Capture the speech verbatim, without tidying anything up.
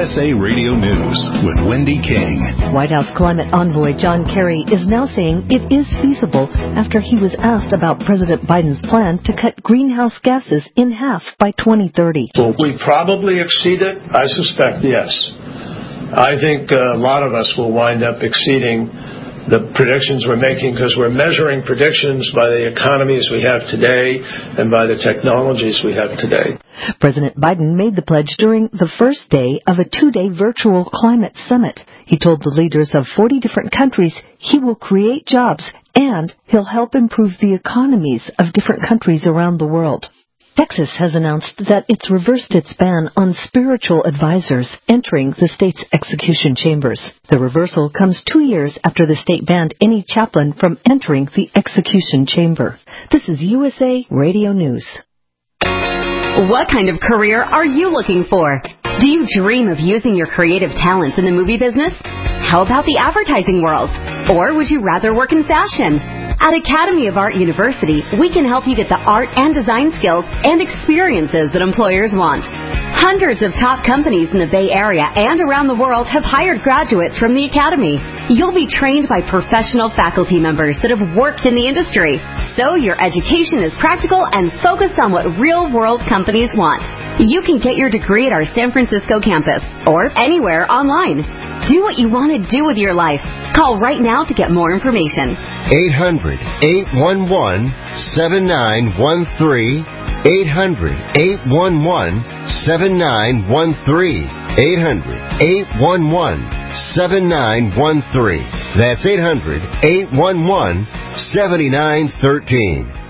S A Radio News with Wendy King. White House climate envoy John Kerry is now saying it is feasible after he was asked about President Biden's plan to cut greenhouse gases in half by twenty thirty. Will we probably exceed it? I suspect yes. I think a lot of us will wind up exceeding the predictions we're making because we're measuring predictions by the economies we have today and by the technologies we have today. President Biden made the pledge during the first day of a two-day virtual climate summit. He told the leaders of forty different countries he will create jobs and he'll help improve the economies of different countries around the world. Texas has announced that it's reversed its ban on spiritual advisors entering the state's execution chambers. The reversal comes two years after the state banned any chaplain from entering the execution chamber. This is U S A Radio News. What kind of career are you looking for? Do you dream of using your creative talents in the movie business? How about the advertising world? Or would you rather work in fashion? At Academy of Art University, we can help you get the art and design skills and experiences that employers want. Hundreds of top companies in the Bay Area and around the world have hired graduates from the Academy. You'll be trained by professional faculty members that have worked in the industry, so your education is practical and focused on what real-world companies want. You can get your degree at our San Francisco campus or anywhere online. Do what you want to do with your life. Call right now to get more information. eight hundred, eight one one, seven nine one three. eight hundred, eight one one, seven nine one three. eight hundred, eight one one, seven nine one three. That's eight hundred, eight one one, seven nine one three.